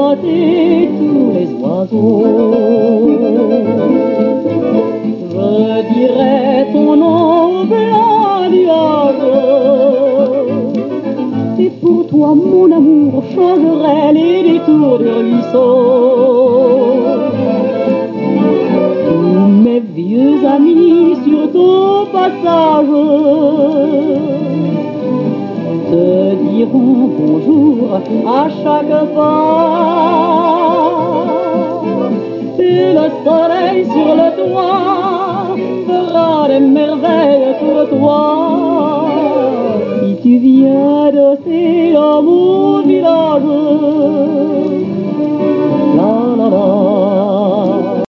chanter tous les oiseaux. Je dirai ton nom au blanc nuage, et pour toi mon amour changerai les détours du ruisseau. Tous mes vieux amis sur ton passage te diront bonjour à chaque pas. Et le soleil sur le toit fera des merveilles pour toi, si tu viens d'ôter l'amour.